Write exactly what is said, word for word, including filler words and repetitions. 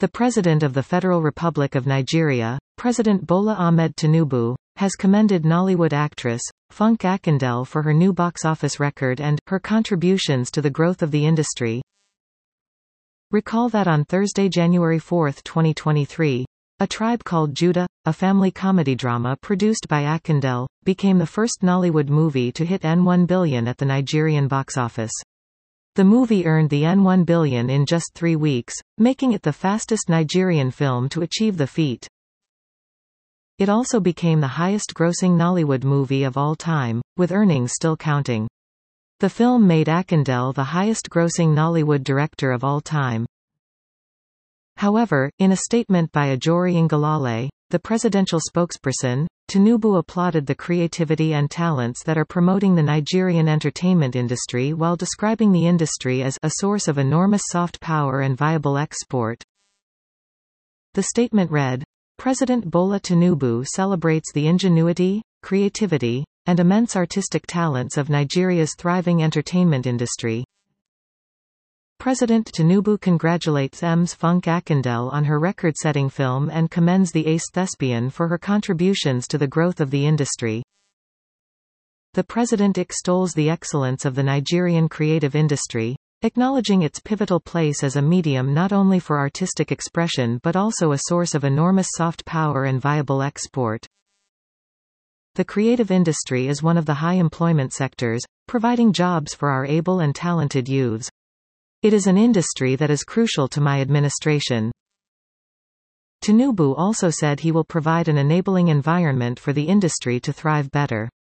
The President of the Federal Republic of Nigeria, President Bola Ahmed Tinubu, has commended Nollywood actress, Funke Akindele for her new box office record and her contributions to the growth of the industry. Recall that on Thursday, January fourth, twenty twenty-three, A Tribe Called Judah, a family comedy drama produced by Akindele, became the first Nollywood movie to hit N one billion at the Nigerian box office. The movie earned the N one billion in just three weeks, making it the fastest Nigerian film to achieve the feat. It also became the highest-grossing Nollywood movie of all time, with earnings still counting. The film made Akindele the highest-grossing Nollywood director of all time. However, in a statement by Ajori Ngelale, the presidential spokesperson, Tinubu applauded the creativity and talents that are promoting the Nigerian entertainment industry while describing the industry as a source of enormous soft power and viable export. The statement read, "President Bola Tinubu celebrates the ingenuity, creativity, and immense artistic talents of Nigeria's thriving entertainment industry." President Tinubu congratulates Ms Funke Akindele on her record-setting film and commends the ace thespian for her contributions to the growth of the industry. The president extols the excellence of the Nigerian creative industry, acknowledging its pivotal place as a medium not only for artistic expression but also a source of enormous soft power and viable export. The creative industry is one of the high employment sectors, providing jobs for our able and talented youths. It is an industry that is crucial to my administration. Tinubu also said he will provide an enabling environment for the industry to thrive better.